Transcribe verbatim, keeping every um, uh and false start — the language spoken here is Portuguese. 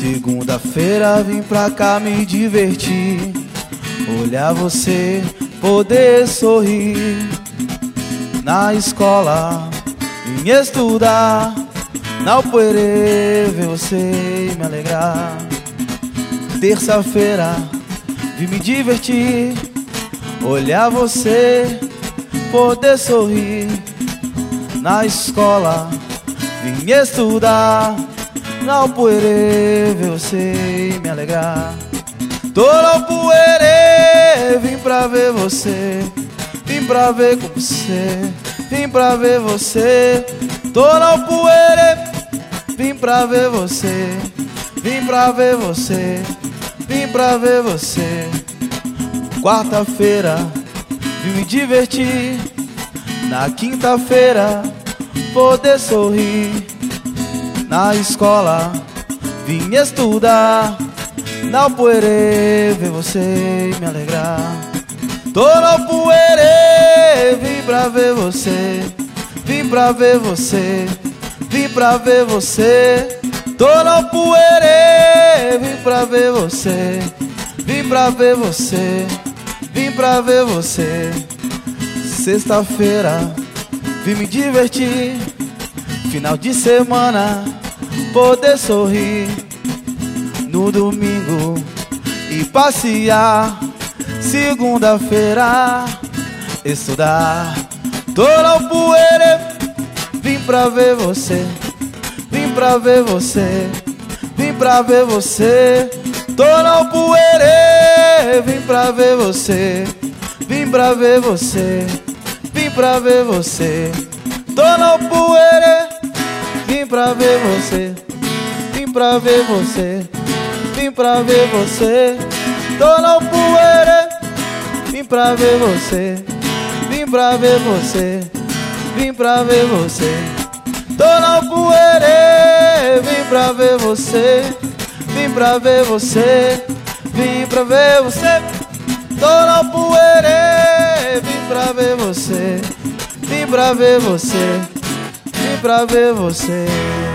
Segunda-feira vim pra cá me divertir, olhar você, poder sorrir. Na escola vim estudar, não poder ver você e me alegrar. Terça-feira vim me divertir, olhar você, poder sorrir. Na escola vim estudar, não poder ver você e me alegrar. Tô no poerê, vim pra ver você, vim pra ver com você, vim pra ver você. Tô no poerê, vim pra ver você, vim pra ver você, vim pra ver você. Quarta-feira vim me divertir, na quinta-feira poder sorrir. Na escola vim estudar, não poerê ver você e me alegrar. Tô no poerê, vim pra ver você, vim pra ver você, vim pra ver você. Tô no poerê, vim pra ver você, vim pra ver você, vim pra ver você. Sexta-feira vim me divertir, final de semana poder sorrir. No domingo e passear, segunda-feira estudar. Tô no poerê, vim pra ver você, vim pra ver você, vim pra ver você. Tô no poerê, vim pra ver você, vim pra ver você, vim pra ver você. Tô no poerê, vim pra ver você, vim pra ver você, vim pra ver você. Tô no poerê, vim pra ver você, vim pra ver você, vim pra ver você. Tô no poerê, vim pra ver você, vim pra ver você, vim pra ver você. Tô no poerê, vim pra ver você, vim pra ver você, vim pra ver você.